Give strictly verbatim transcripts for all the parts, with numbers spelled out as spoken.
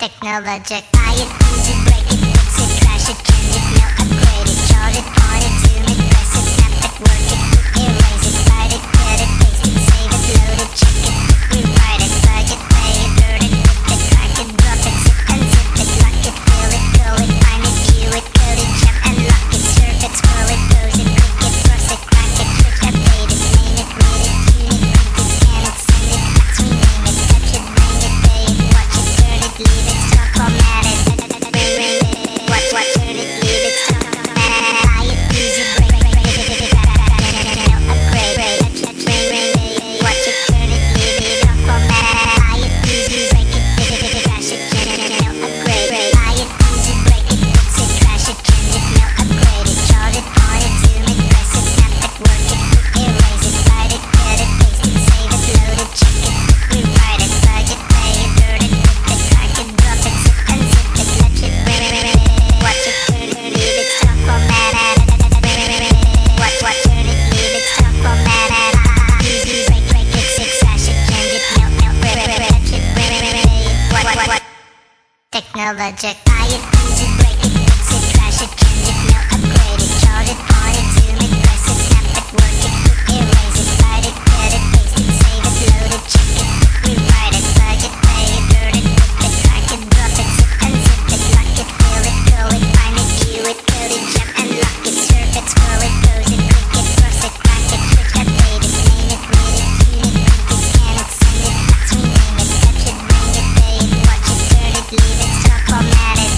Technologic. Buy it, use it, break it, fix it, trash it, change it, mail, upgrade it, charge it, point it, zoom it, press it, snap it, work it, quick erase it, write it, cut it, paste it, save it, load it, check it, quick rewrite it, plug it, play it, burn it, flip it, crack it, drop it, zip and zip it, lock it, fill it, call it, find it, view it, code it, jump and lock it, surf it, scroll it, close it, click it, cross it, crack it, switch, update it, name it, read it, tune it, print it, scan it, send it, fax, rename it, touch it, bring it, pay it, watch it, turn it, leave it, stop, format it, ring, ring it, watch, watch, turn it, leave it, stop, buy it, use it, break, break, break it, upgrade, touch it, ring, ring it, watch it, turn it, leave it, stop, format, buy it, use it, break it, trash it, change it, upgrade, buy it, use it, break it, fix it, trash it, change it, mail, upgrade it, charge it, point it, zoom it, press it, snap it, work it, quick erase it, write it, cut it, paste it, save it, load it, check it, quick rewrite it, plug it, play it, burn it, flip it, crack it, drop it, zip and zip it, let it, ring, ring, ring, watch it, turn it, leave it, stop, format, watch, watch, turn it, leave it, stop, format, use it, break, break, fix it, trash it, change it, mail, mail, ring, ring, ring, touch it, ring, ring, ring, what, what, what, technologic, buy it, use it, break it, fix it, trash it, change it, mail, upgrade it, charge it, point it, zoom it, press it, snap it, work it, quick erase it, write it, cut it, paste it, save it, load it, check it, quick rewrite it, plug it, play it, burn it, flip it, crack it, drop it, zip and zip it, lock it, fill it, call it, find it, view it, code it, jump and lock it, surf it, scroll it, close it, click it, cross it, crack it, switch, update it, name it, read it, tune it, print it, scan it, send it, fax, rename it, touch it, bring it, pay it, watch it, turn it, leave it, stop, format it.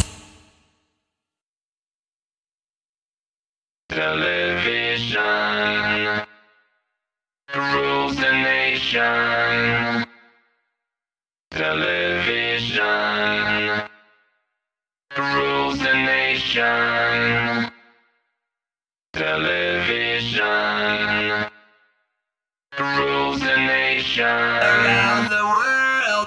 Television rules the nation. Television rules the nation. Television rules the nation. Around the world.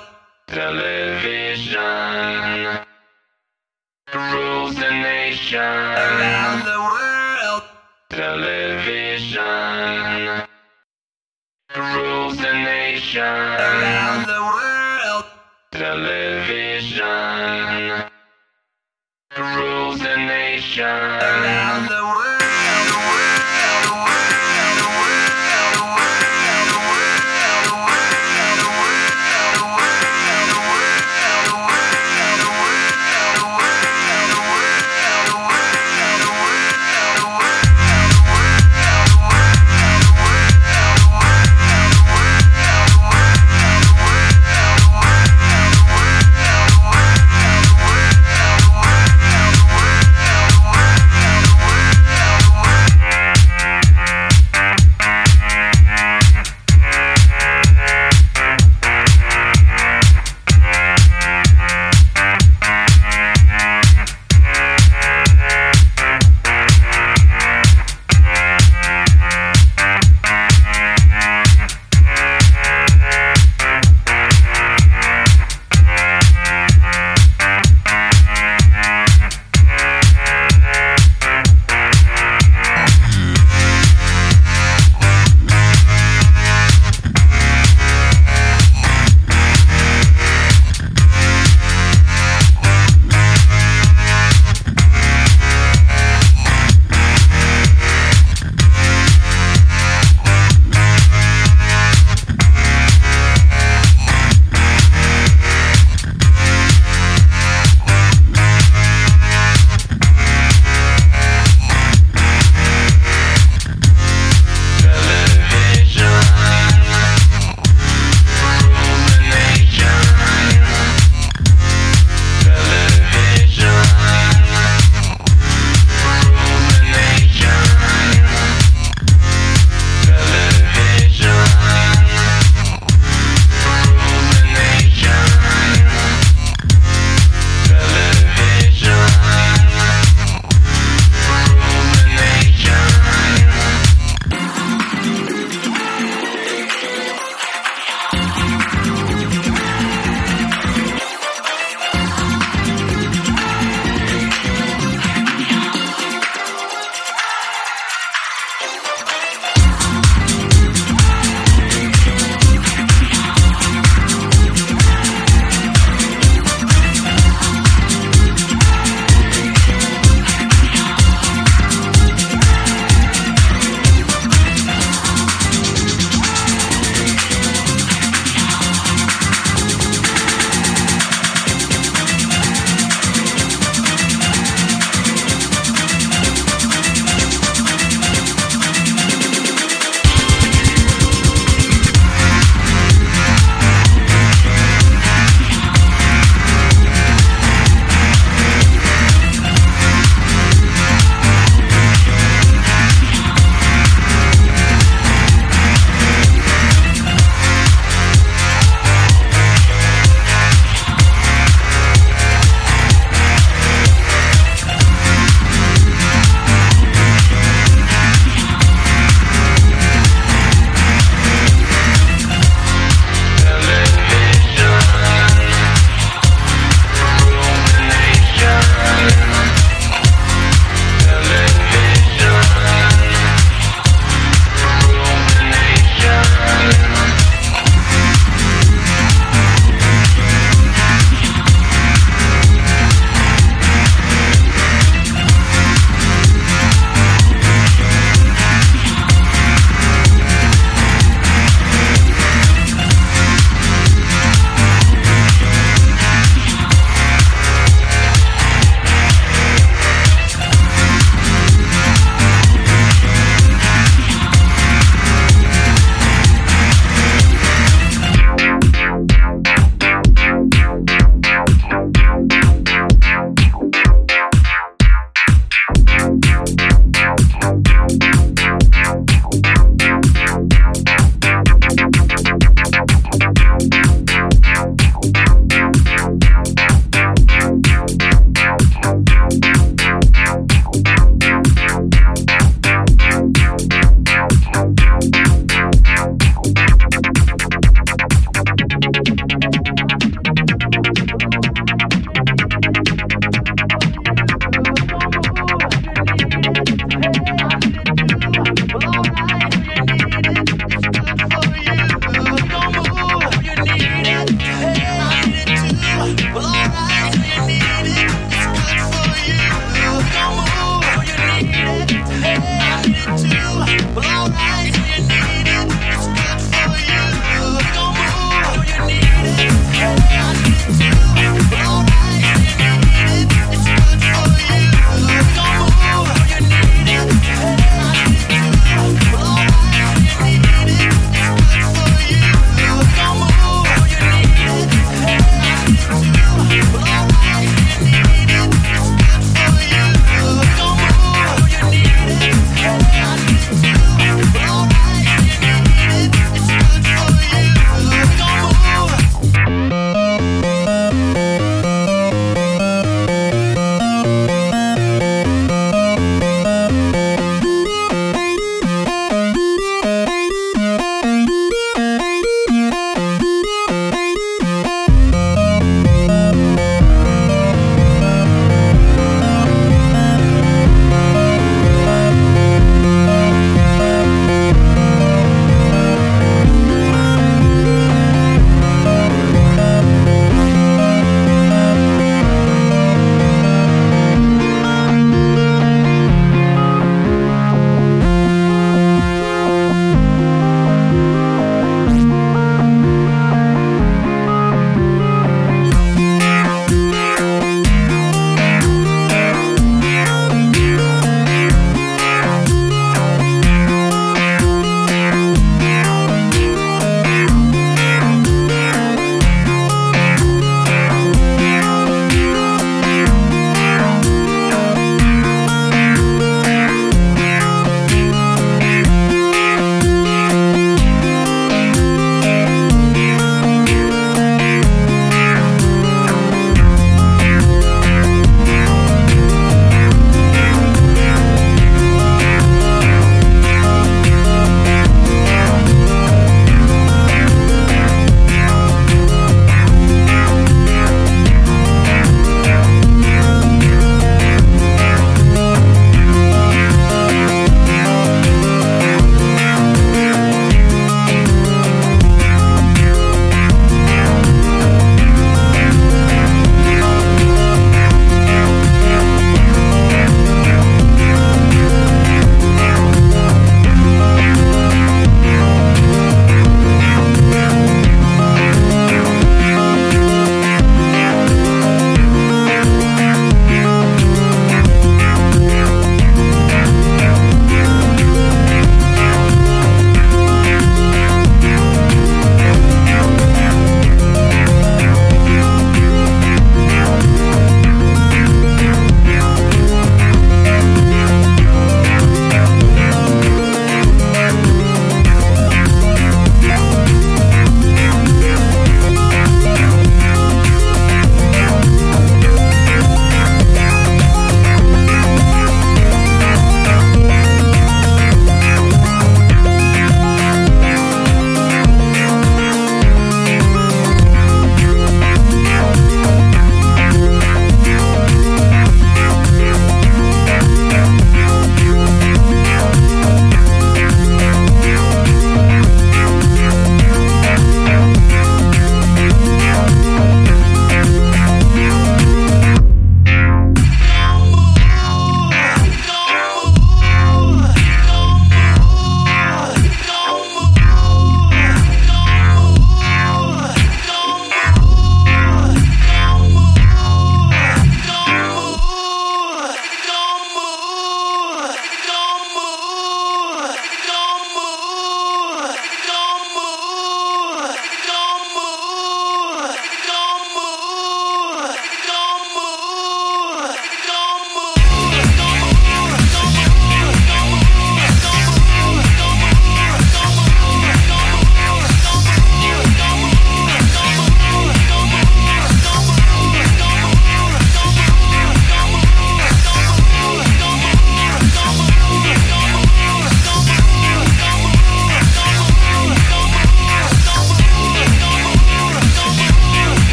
Television rules the nation. Around the world. Television rules the nation. Around the world. Television rules the nation. Around the world. Technologic.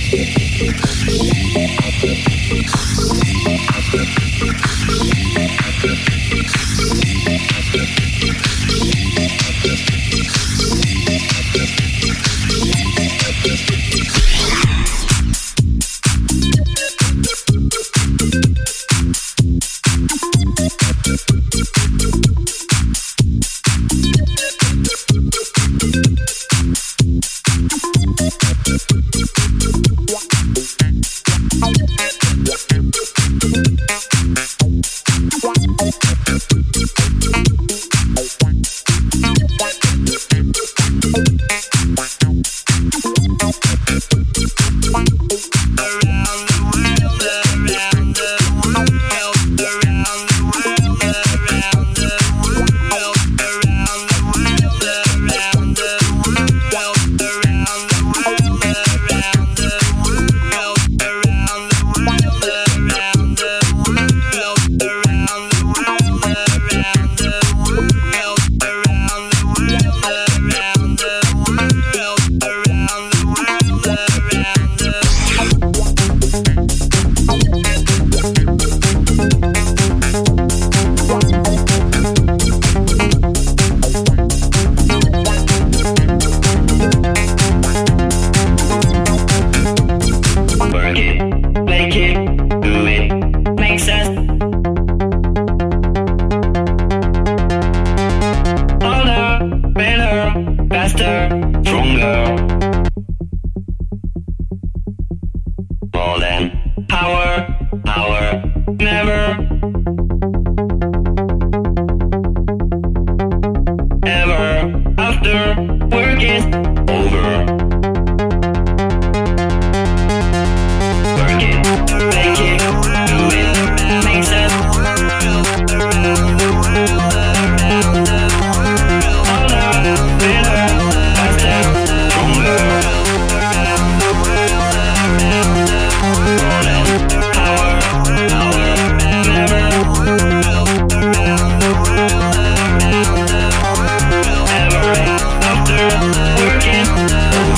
Working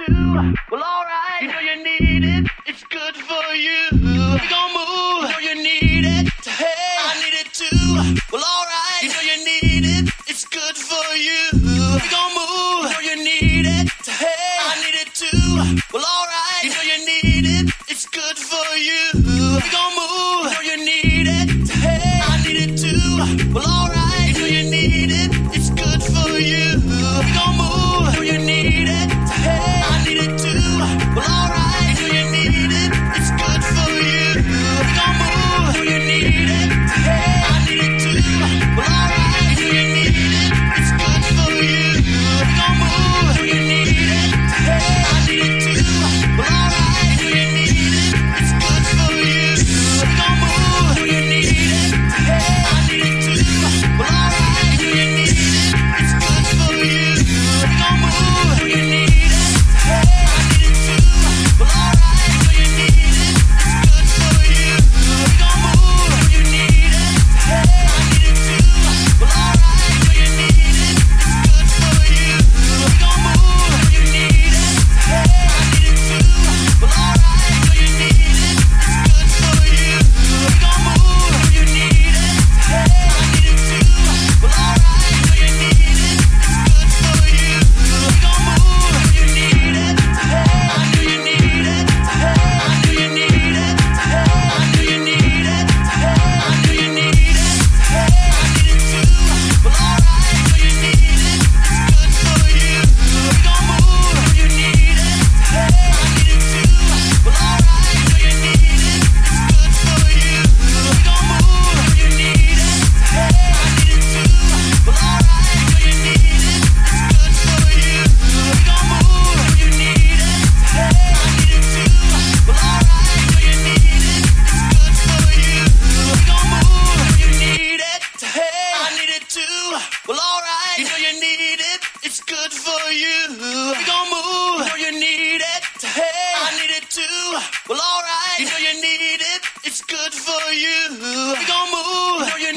too. Well, alright. You know you need it. It's good for you. We gon' move. You know you need it. Hey, I need it too. Well, alright. You know you need it. It's good for you. We gon' move. You know you need it. Hey, I need it too. Well, alright. You know you need it. It's good for you. We gon' move. You know you need it. Hey, I need it too. Well, alright. You know you need it. It's good for you. We gon' move. You know you need it. Hey, I need it too. Well, alright. You know you need it. It's good for you. We gon' move. You know you need it. Hey, I need it too. Well, alright. You know you need it. It's good for you. We gon' move. You know you need it. Hey, I need it too. Well, alright. You know you need it. It's good for you. We gon' move. You know you need it. Hey, I need it too. Well, alright. You know you need it. It's good for you. We gon' move. You know you need it. Hey, I need it too. Well, alright. You know you need it. It's good for you. We gon' move. You know you need it. Hey, I need it too. Well, alright. You know you need it. It's good for you. We gon' move. You know you need it. Hey, I need it too. Well, alright. You know you need it. It's good for you. We gon' move. You know you need it. Hey, I need it too. Well, alright. You know you need it. It's good for you. We gon' move. You know you need it. Hey, I know you need it. Hey, I know you need it. Hey, I know you need it. Hey, I know you need it. Hey, I need it too. Well, alright. You know you need it. It's good for you. We gon' move. You know you need it. Hey, I need it too. Well, alright. You know you need it. It's good for you. We gon' move. You know you need it. Hey, I need it too. Well, alright. You know you need it. It's good for you. We gon' move. You know you need it. Hey, I need it too. Well, alright. You know you need it. It's good for you. We gon' move. You know you need it. Hey, I need it too. Well, alright. You know you need it. It's good for you. We gon' move. You know you need it. Hey, I need it too. Well, alright. You know you need it. It's good for you. We gon' move. You know you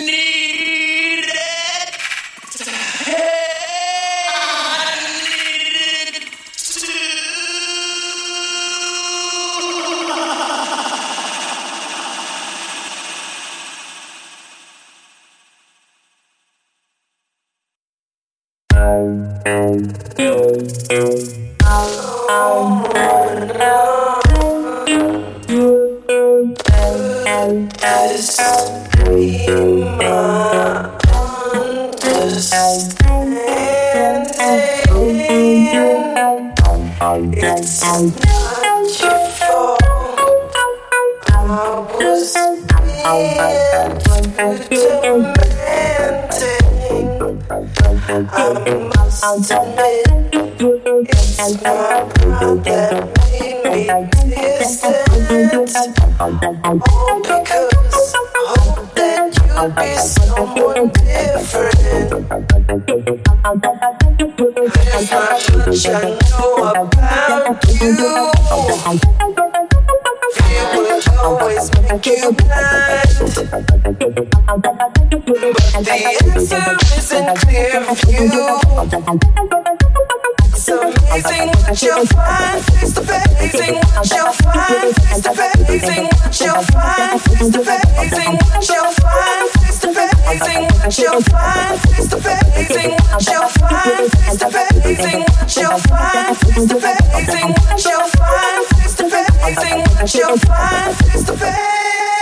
need it. Hey, I need it too. It's not your fault. I was being romantic. I must admit, it's my pride that made me distant. All because I hope that you'll be someone different. There's not much I know about you. Fear would always make you blind, but the answer isn't clear for you. It's amazing what you'll find face to face. Amazing what you'll find face to face. Amazing what you'll find face to face. Amazing what you'll find face to face. Amazing what you'll find face to face. Amazing what you'll find face to face. Amazing what you'll find face to face. Amazing what you'll find face to face. Amazing what you'll find face to face.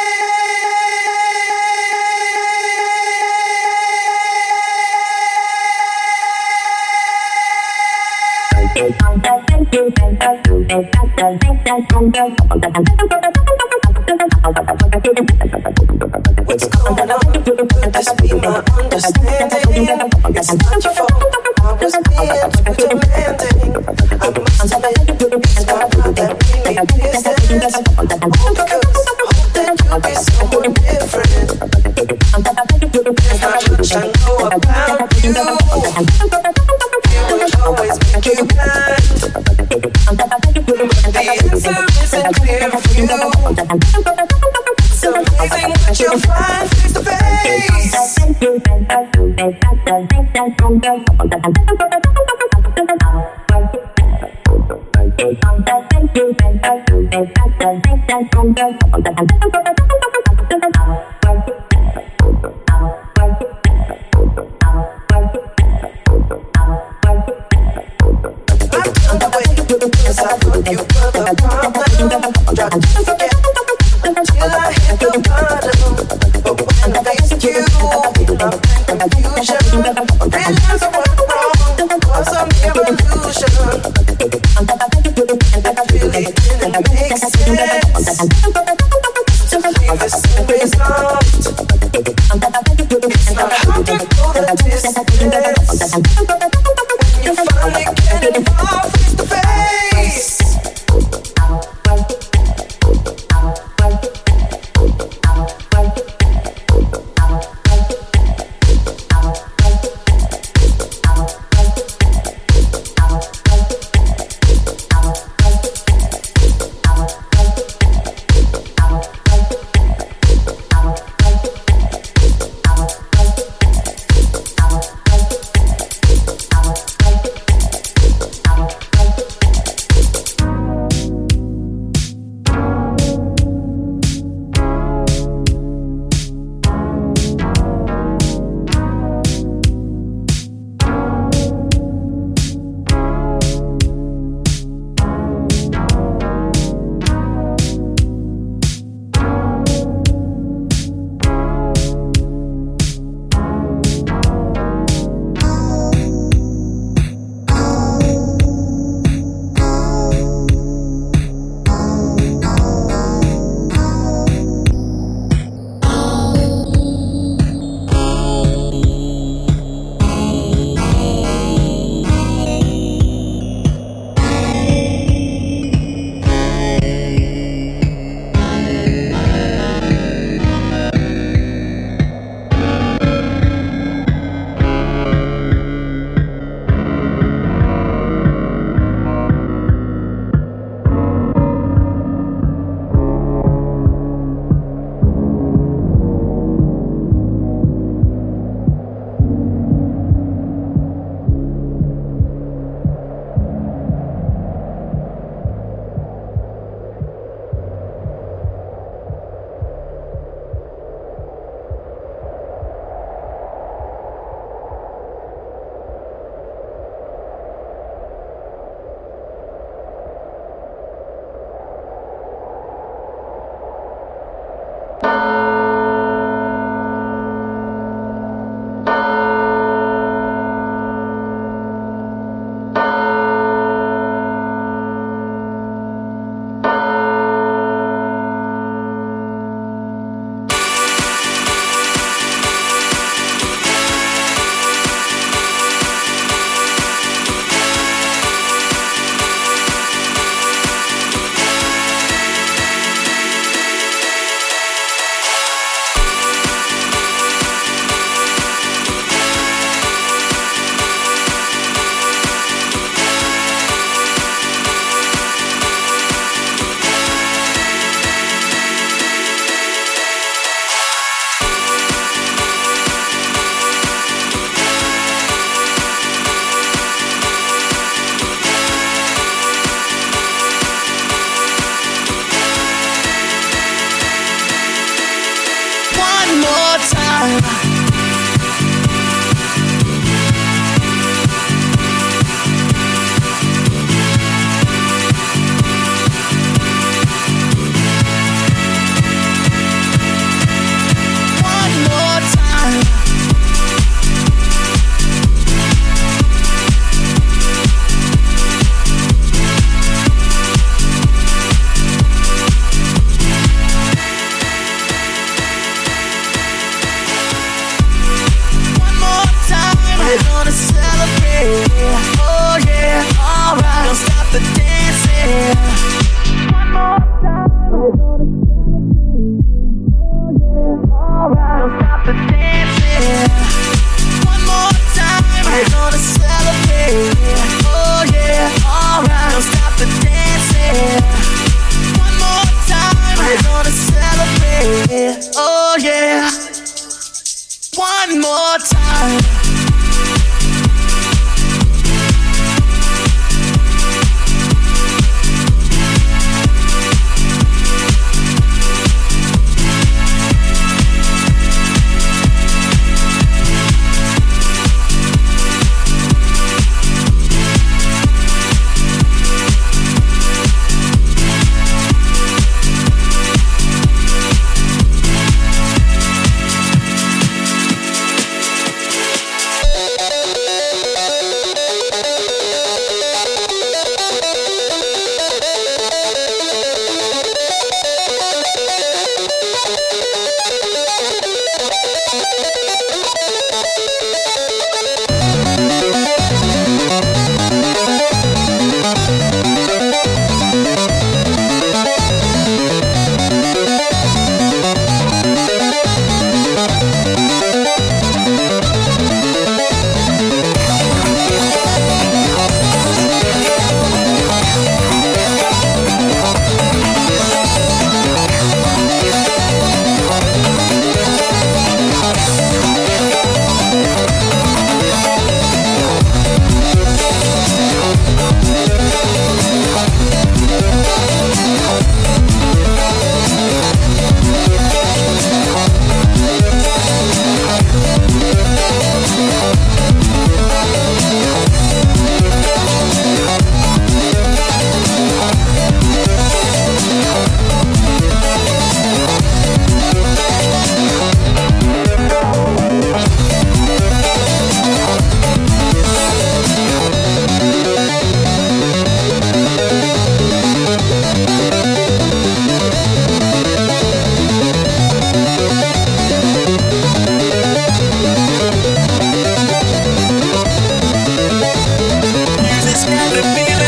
What's going on? Could this be my understanding? It's not your fault. I was being too demanding. I must admit, it's my pride that made me distant. All because I hope that you'll be someone different. There's not much I know about you. It would always make you blind, but the answer isn't clear for you. It's amazing what you'll find face to face.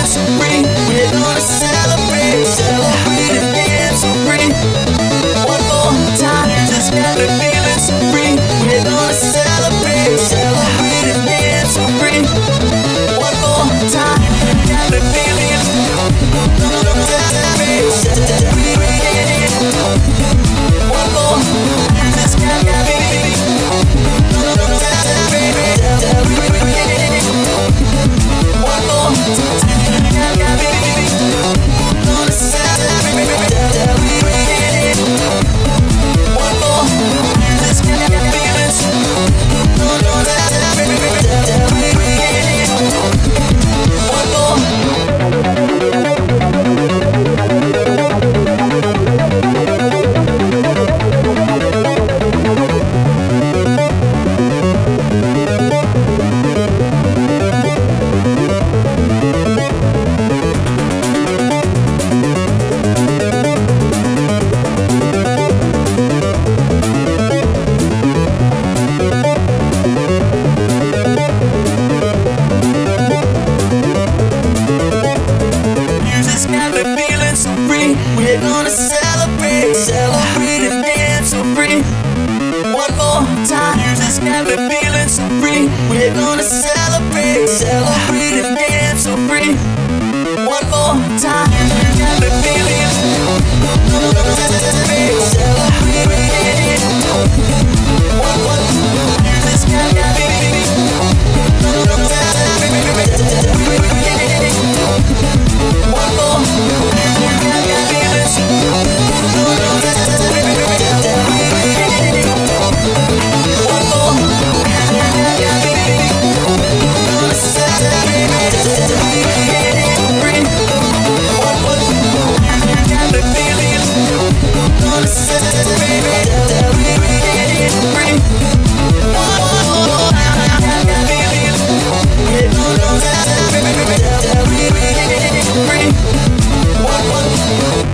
so free. We're gonna celebrate, celebrate and dance so free. One more time, just got me feeling so free. We're gonna celebrate, celebrate and dance so free. One more time, got me feeling. Celebrate, celebrate. One more, just got me feeling. Celebrate, celebrate. One more time, got me feeling. Gonna celebrate, celebrate. One more, just got me feeling. Gonna celebrate, celebrate. One more. Music's got me feeling so free. We're gonna celebrate, celebrate and dance so free. One more time. Music's got me feeling so free. We're gonna celebrate, celebrate and dance so free. One more time. Got me feeling. Celebrate, celebrate. One more. Music's got me feeling. Celebrate, celebrate. One more. Got me feeling. Celebrate. One more. Got me feeling. Gonna celebrate, celebrate. Free. One more. Got me feeling. Gonna celebrate, celebrate. Free. One more. Got me feeling. We're gonna celebrate, celebrate. Free. One more.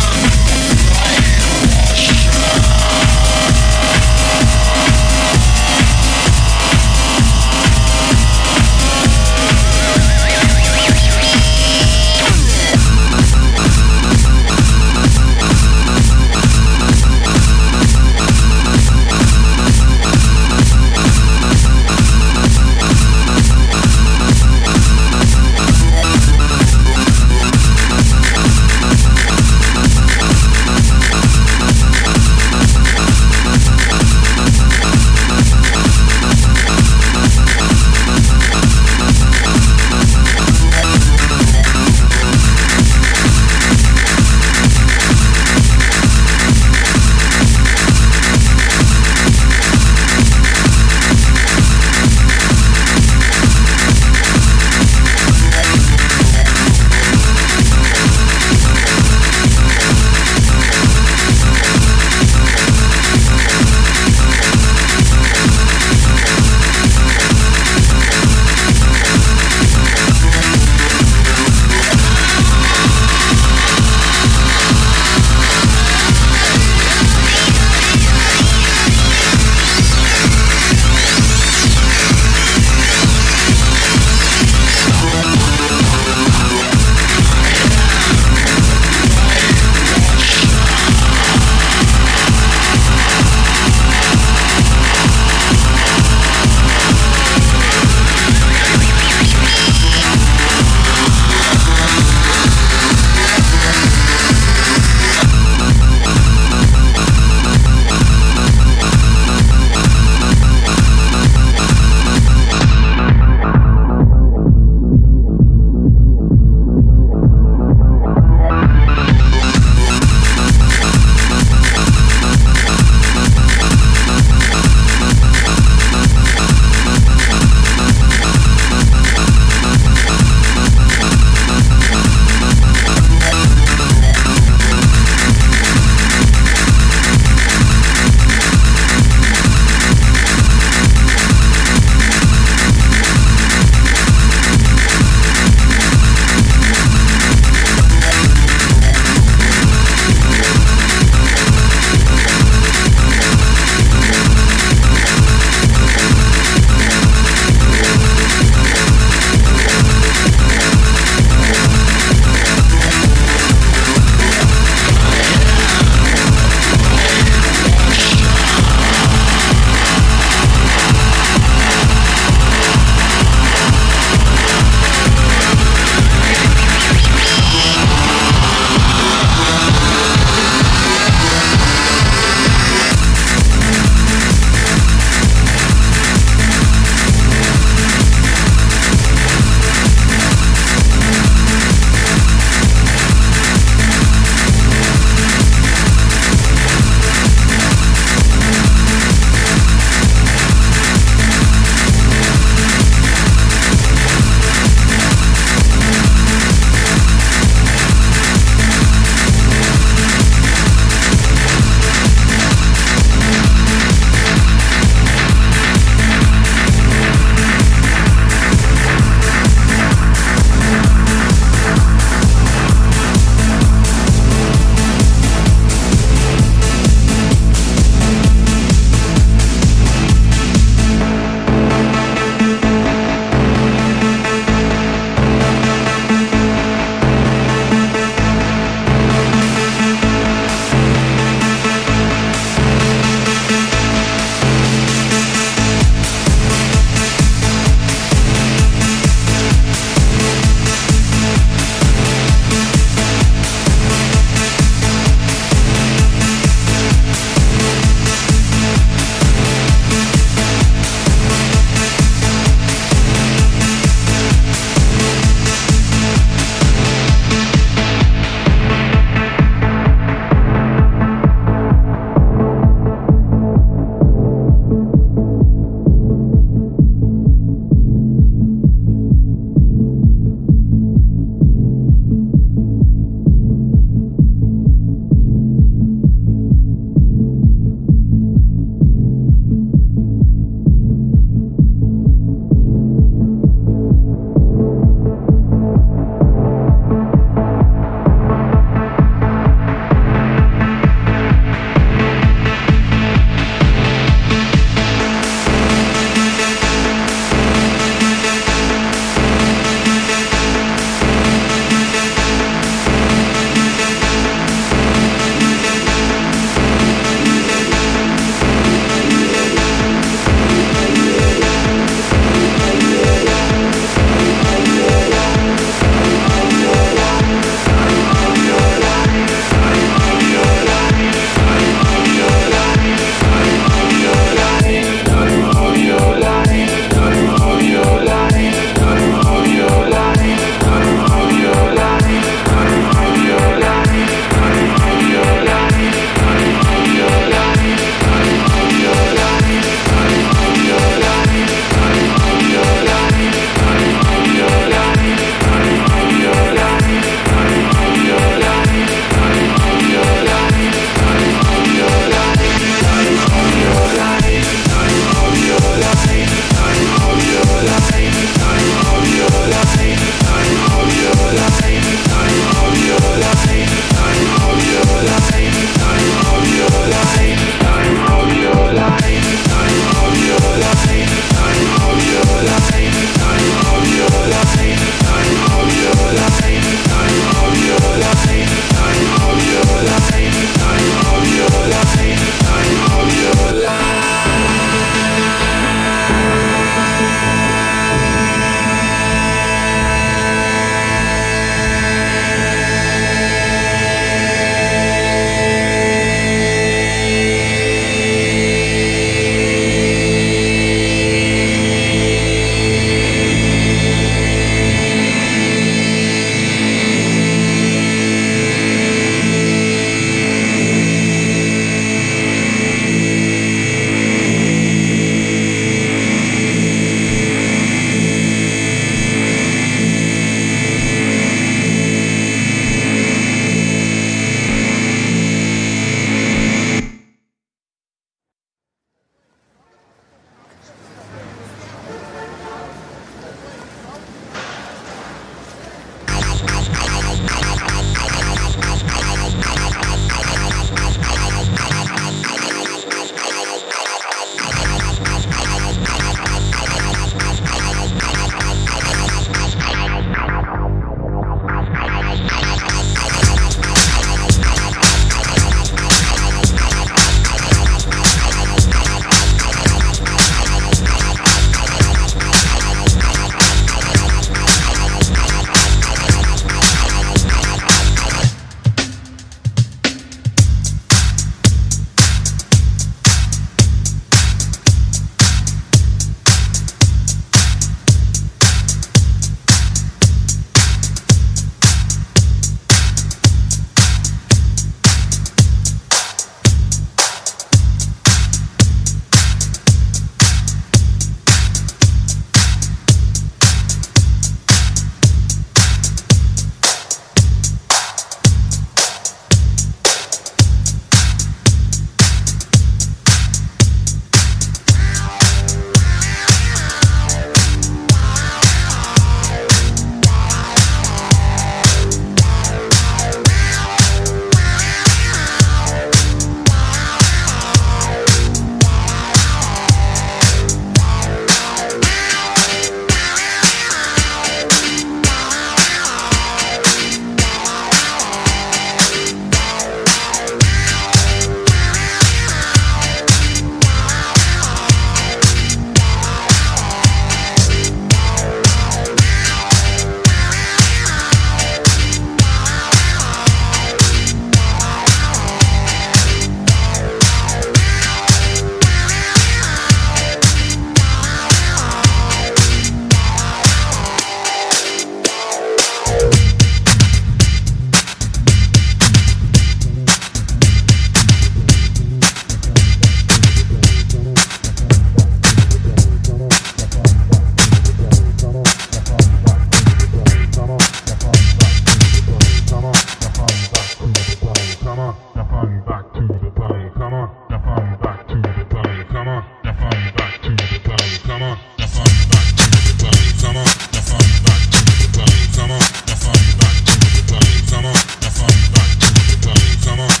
fun back to the party, come on. The fun back to the party, come on. The fun back to the party, come on. The fun back to the party, come on. The fun back to the party, come on. The fun back to the party, come on. The fun back to the party, come on.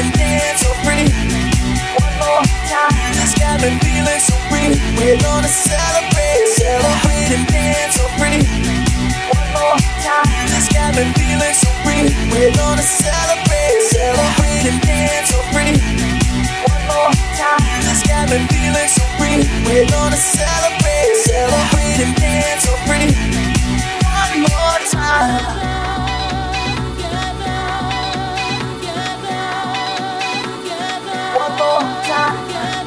and dance so pretty. One more time. This got me feeling so free. We're gonna celebrate, celebrate and dance so pretty. One more time. This got me feeling so free. We're gonna celebrate, celebrate and dance so pretty. One more time. This got me feeling so free. We're gonna celebrate, celebrate and dance so pretty. One more time. One more time.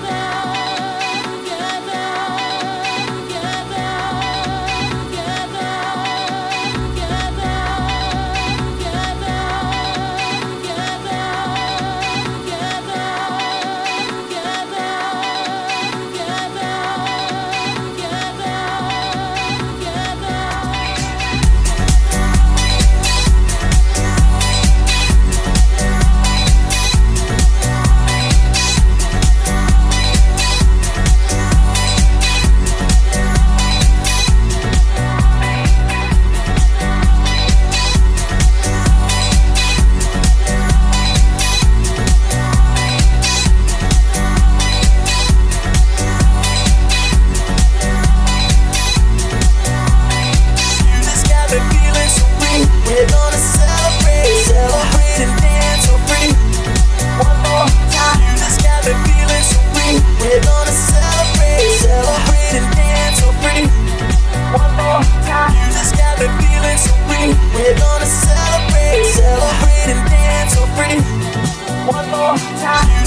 We're gonna celebrate, celebrate and dance so pretty. One more time. This got me feeling so free. We're gonna celebrate, celebrate and dance so pretty. One more time. This got me feeling so free. We're gonna celebrate, celebrate and dance so pretty. One more time.